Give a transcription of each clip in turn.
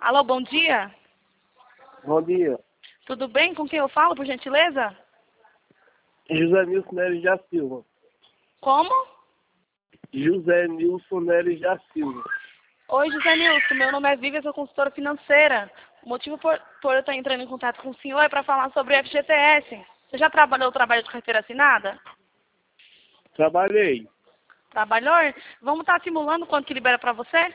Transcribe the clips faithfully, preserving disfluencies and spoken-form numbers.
Alô, bom dia. Bom dia. Tudo bem? Com quem eu falo, por gentileza? José Nilson Neres da Silva. Como? José Nilson Neres da Silva. Oi, José Nilson. Meu nome é Vivian, sou consultora financeira. O motivo por, por eu estar entrando em contato com o senhor é para falar sobre o F G T S. Você já trabalhou trabalho de carteira assinada? Trabalhei. Trabalhou? Vamos estar simulando quanto que libera para você?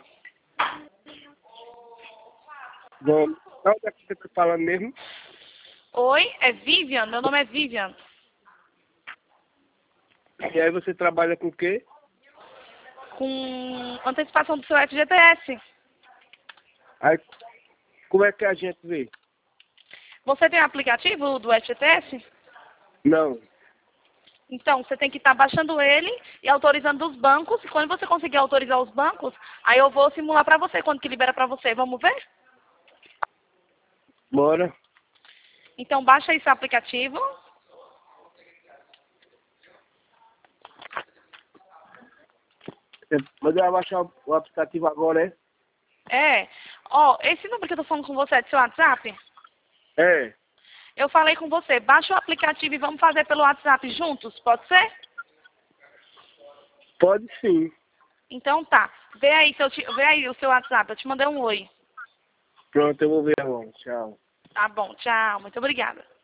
Vamos. Onde é que você está falando mesmo? Oi, é Vivian. Meu nome é Vivian. E aí você trabalha com o quê? Com antecipação do seu F G T S. Aí, como é que a gente vê? Você tem aplicativo do F G T S? Não. Então, você tem que estar baixando ele e autorizando os bancos. E quando você conseguir autorizar os bancos, aí eu vou simular para você quando que libera para você. Vamos ver? Bora. Então, baixa esse aplicativo. Mas eu vou baixar o aplicativo agora, é? É. Ó, esse número que eu tô falando com você é do seu WhatsApp? É. Eu falei com você. Baixa o aplicativo e vamos fazer pelo WhatsApp juntos, pode ser? Pode sim. Então tá. Vê aí, se eu te, vê aí o seu WhatsApp. Eu te mandei um oi. Pronto, eu vou ver agora. Tchau. Tá bom, tchau. Muito obrigada.